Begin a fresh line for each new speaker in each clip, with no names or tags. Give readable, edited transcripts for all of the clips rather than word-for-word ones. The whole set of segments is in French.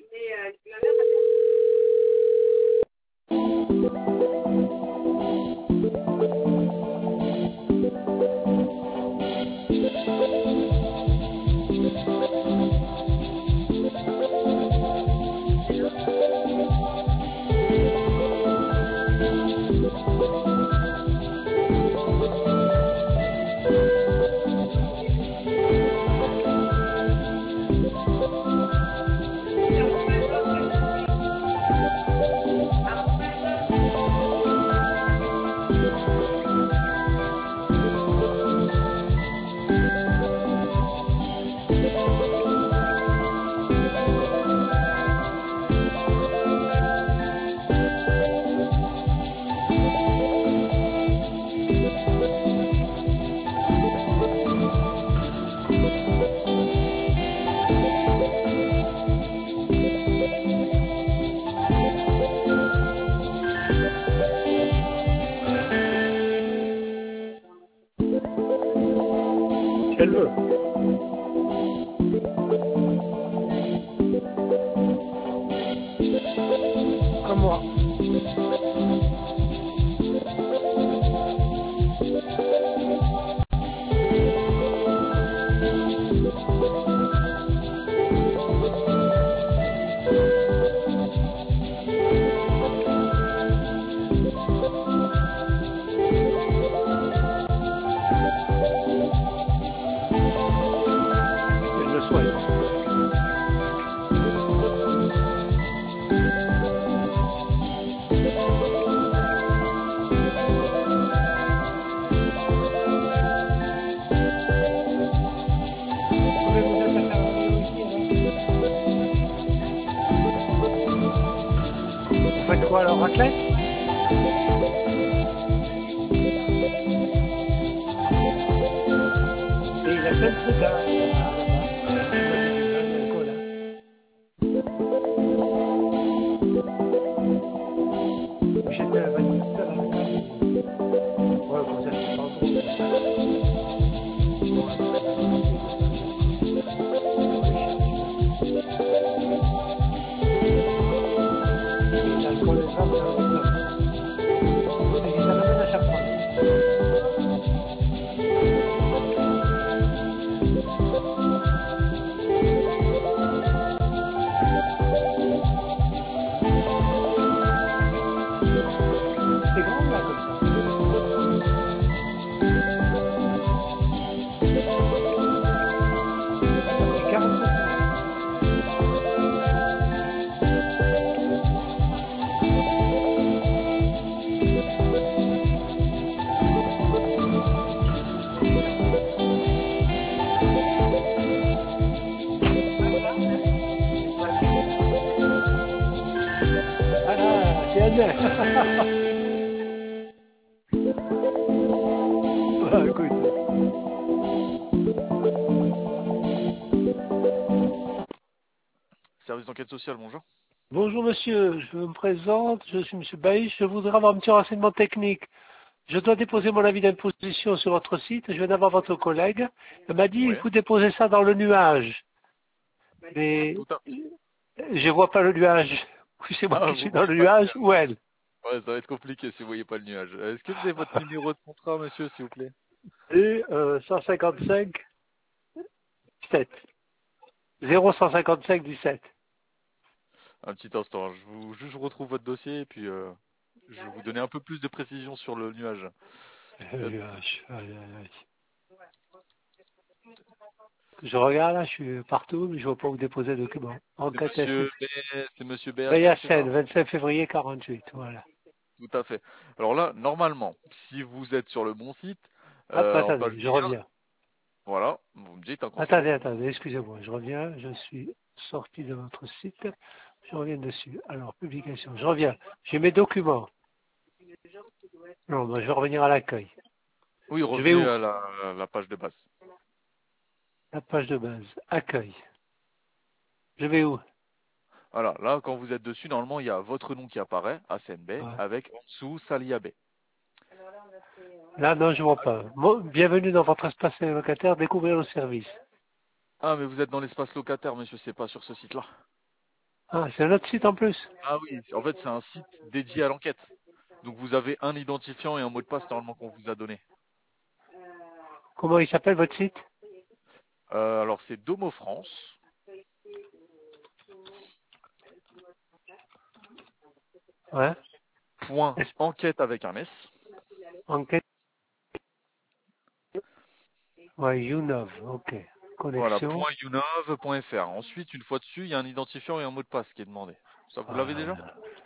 Elle veut. Comme moi. Elle le souhaite. Mais vous êtes à faire aussi, alors. Vous faites quoi alors, raclette? Et il a plein de trucs là. J'étais à 28 heures à la case. Ouais, comme ça, c'est pas trop. Et l'alcool est grave, ça va être top. Et ils ramènent à chaque fois. C'est grand là, comme ça. Ça fait 40 cm. Voilà, c'est Anne. Ah, écoute.
Service d'enquête sociale, bonjour.
Bonjour monsieur, je me présente, je suis monsieur Baïch, je voudrais avoir un petit renseignement technique. Je dois déposer mon avis d'imposition sur votre site, je viens d'avoir votre collègue, elle m'a dit,
Oui,
vous déposez ça dans le nuage. Mais
tout à
je vois pas le nuage. Ou c'est moi
Ah,
qui
vous
suis dans
voyez
le
pas le
nuage,
nuage.
ou elle.
Ouais, ça va être compliqué si vous voyez pas le nuage. Est-ce que vous avez votre numéro de contrat, monsieur, s'il vous plaît?
Et 155 7. 0155 17.
Un petit instant, je retrouve votre dossier et puis je vais vous donner un peu plus de précision sur le nuage.
Le
Hop.
nuage, aïe, aïe, aïe. Je regarde là, je suis partout, mais je vois pas où déposer le document. Enquête SSI.
C'est monsieur BHN, c'est ça?
Bayassène, 25 février 48, voilà.
Tout à fait. Alors là, normalement, si vous êtes sur le bon site,
Hop,
en page
attendez, je
1,
reviens.
voilà, vous me dites hein, quand c'est bon.
Attendez, excusez-moi, je reviens, je suis sorti de votre site, je reviens dessus. Alors, publication, je reviens, j'ai mes documents. Non, moi, je vais revenir à l'accueil.
Oui,
Je vais
revenez
où?
à la page de base.
La page de base, accueil. Je vais où?
Voilà, là, quand vous êtes dessus, normalement, il y a votre nom qui apparaît, ACNB,
Ouais.
avec en dessous Saliabé.
Là, non, je vois pas. Bienvenue dans votre espace locataire, découvrir le service.
Ah, mais vous êtes dans l'espace locataire, monsieur, c'est pas sur ce site-là.
Ah, c'est un autre site en plus.
Ah oui, en fait, c'est un site dédié à l'enquête. Donc vous avez un identifiant et un mot de passe normalement qu'on vous a donné.
Comment il s'appelle votre site?
Alors c'est Domo France.
Ouais.
Point enquête avec un S.
Enquête. Ouais, Younov, ok.
Voilà,
Connexion.
point .unov.fr. Ensuite, une fois dessus, il y a un identifiant et un mot de passe qui est demandé. Ça, vous l'avez déjà?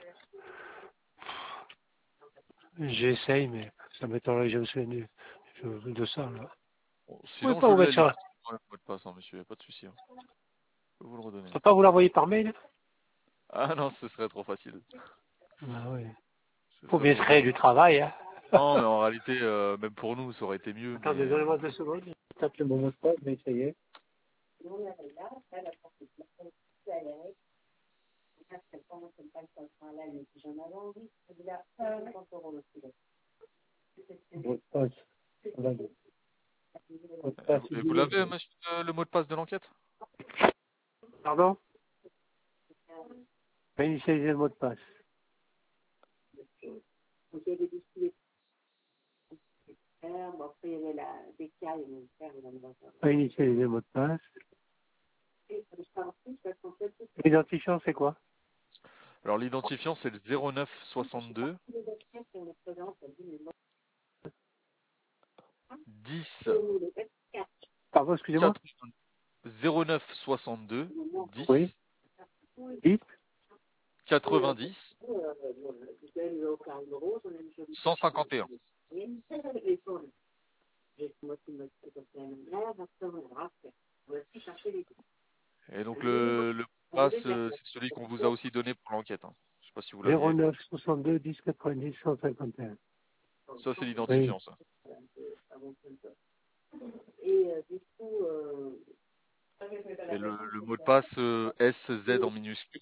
J'essaye, mais ça m'étonnerait que je me souvienne de ça, là.
Bon,
Vous pouvez
sinon,
pas
je
vous
l'ai
mettre ça.
l'identifiant et le mot de passe, hein, monsieur, il n'y a pas de souci, hein. Je peux vous le redonner.
Je peux pas vous l'envoyer par mail?
Ah non, ce serait trop facile.
Ah oui.
Ce
Faut
serait
bien se
trop
créer
facile.
du travail, hein.
Non, mais en réalité, même pour nous, ça aurait été mieux,
Attendez,
mais
donnez-moi 2 secondes. Je tape le bon mot de passe, je vais essayer. Mot de passe. Voilà. Mot de passe,
et vous l'avez, monsieur, le mot de passe de l'enquête?
pardon? Pas initialiser le mot de passe. Pas initialiser le mot de passe. L'identifiant, c'est quoi?
Alors, l'identifiant, c'est le 09 62 10
Pardon, excusez-moi.
4 09 62
Oui.
10
Dites.
90 151. Et donc le mot de passe, c'est celui qu'on vous a aussi donné pour l'enquête, hein. Je sais pas si vous l'aviez.
09 62 10 90 151.
Ça, c'est
Oui.
l'identifiant, ça. Et le mot de passe SZ en minuscule.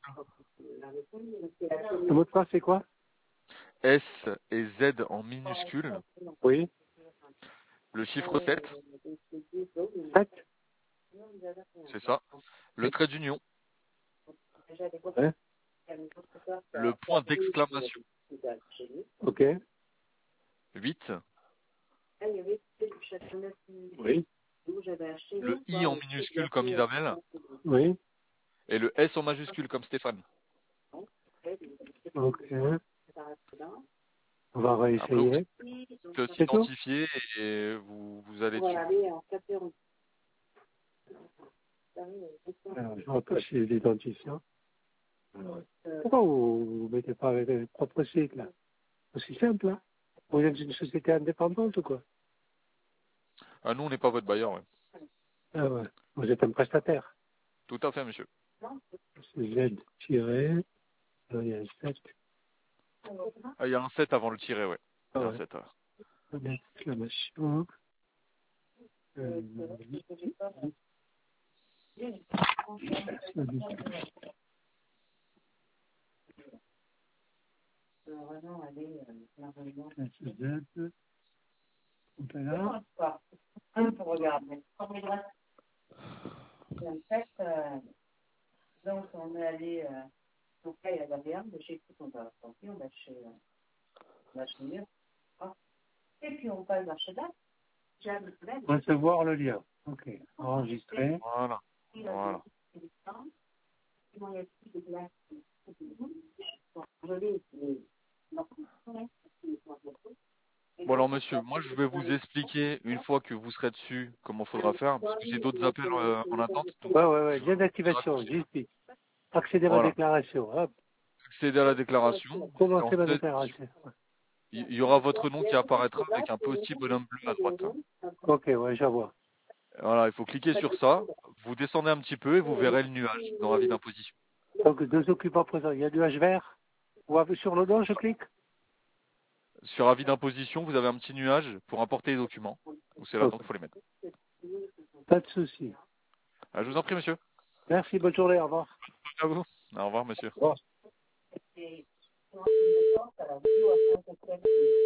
Le mot de passe, c'est quoi?
S et Z en minuscule.
Oui.
Le chiffre 7,
7.
c'est ça. Le trait d'union.
Ouais.
Le point d'exclamation.
Ok.
8.
Oui.
Le I en minuscule comme Isabelle.
Oui.
Et le S en majuscule comme Stéphane.
Ok. On va
Après, vous
réessayer.
pouvez
C'est tout?
s'identifier et vous allez dessus.
Alors, je rapproche l'identifiant. Pourquoi vous ne mettez pas avec votre propre site, là? Aussi simple, là. Vous êtes une société indépendante ou quoi?
Ah, nous, on n'est pas votre bailleur, ouais.
Ah ouais. Vous êtes un prestataire.
Tout à fait, monsieur.
C'est Z tiré. Là, il y a un 7.
Ah, il y a un 7 avant le tiret, ouais.
Ah
Il y a un
ouais.
7.
Point d'exclamation. Euh, Z. Voilà. Recevoir le lien. Ok. Enregistrer.
Voilà. Voilà. Bon alors monsieur, moi je vais vous expliquer une fois que vous serez dessus comment faudra faire, parce que j'ai d'autres appels en attente. Donc,
Ouais. Lien
on dira tout
d'activation.
de suite.
JP. Accéder à ma
Voilà.
déclaration. Hop.
Accédez à la déclaration. Et en
Commencer ma
fait,
déclaration.
il y aura votre nom qui apparaîtra avec un petit bonhomme bleu à droite.
Ok, ouais, je vois.
Voilà, il faut cliquer sur ça. Vous descendez un petit peu et vous verrez le nuage dans avis d'imposition.
Donc, 2 occupants présents. Il y a du H vert. Sur le nom, je clique.
Sur avis d'imposition, vous avez un petit nuage pour importer les documents. Donc c'est là-dedans
Ok.
qu'il faut les mettre.
Pas de souci.
Je vous en prie, monsieur.
Merci, bonne journée, au revoir.
À vous. Au revoir, monsieur.
Au revoir.